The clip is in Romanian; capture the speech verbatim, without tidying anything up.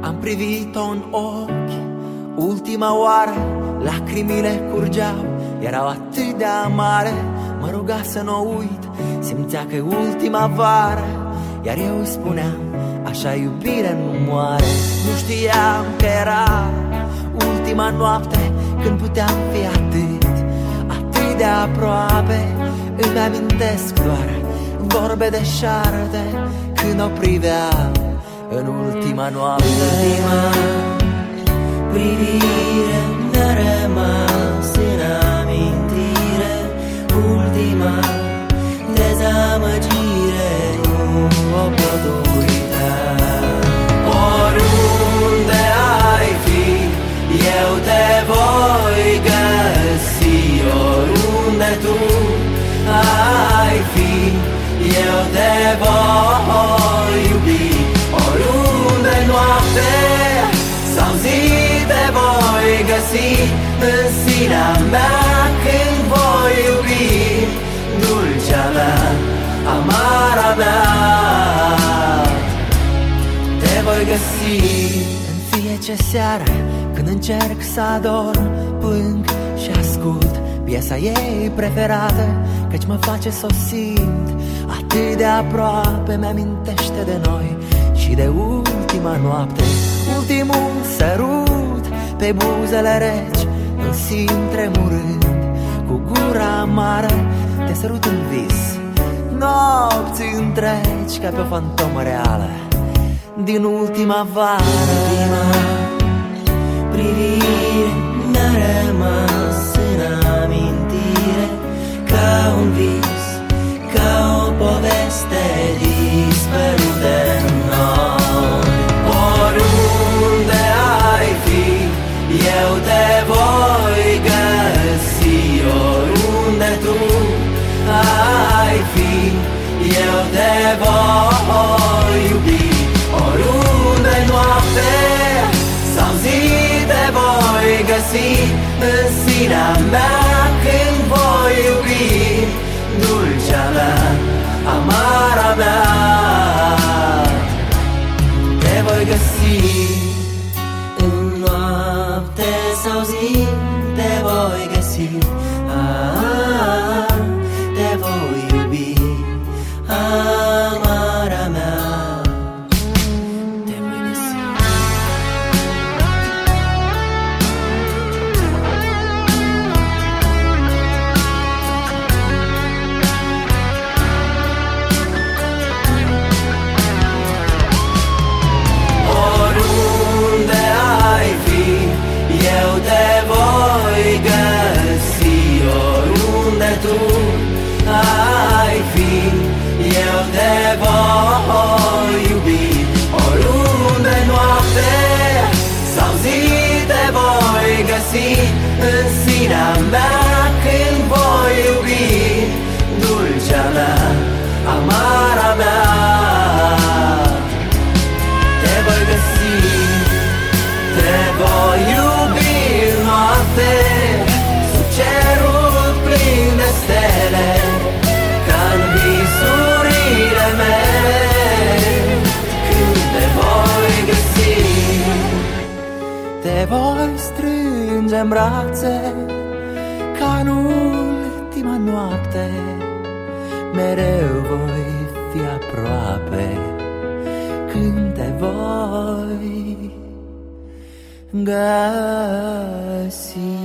Am privit-o în ochi ultima oară, lacrimile curgeau, erau atât de amare. Mă ruga să n-o uit, simțea că e ultima vară, iar eu îi spuneam, așa iubire nu moare. Nu știam că era ultima noapte, când puteam fi atât, atât de aproape. Îmi amintesc doar vorbe de șarpe, când o priveam în ultima noapte. Ultima privire mi-a rămas în amintire, ultima dezamăgire, nu o pot uita. Oriunde ai fi, eu te voi găsi. Oriunde tu ai fi, eu te voi iubi. Oriunde noapte sau zi te voi găsi, în sinea mea când voi iubi. Dulcea mea, amara mea, te voi găsi. În fiecare seară când încerc să adorm, plâng și ascult piesa ei preferată, căci mă face să o simt atât de aproape. Mi-amintește de noi și de ultima noapte, ultimul sărut pe buzele reci. Îl simt tremurând cu gura amară, te sărut în vis nopți întregi, ca pe o fantomă reală din ultima vară. Ultima privire mi-a rămas în amintire, ca un vis, ca o poveste dispărută în noi. Oriunde ai fi, eu te voi găsi. Oriunde tu ai fi, eu te voi iubi. Oriunde noapte sau zi te voi găsi, în sinea mea când voi iubi. Dulcea mea, amara mea, te voi găsi. În noapte sau zi te voi găsi, ah, te voi iubi, amara mea, te voi găsi. Oriunde ai fi, eu te voi găsi. Oriunde tu ai fi, eu te voi iubi. Oriunde noapte sau zi te voi găsi, în sinea mea când voi iubi. Dulcea mea, amara mea, te voi găsi. Te voi iubi noapte, sub cerul plin de stele, ca-n visurile mele. Când te voi găsi, te voi strânge în brațe, ca în ultima noapte. Mereu voi fi aproape, când te voi găsi.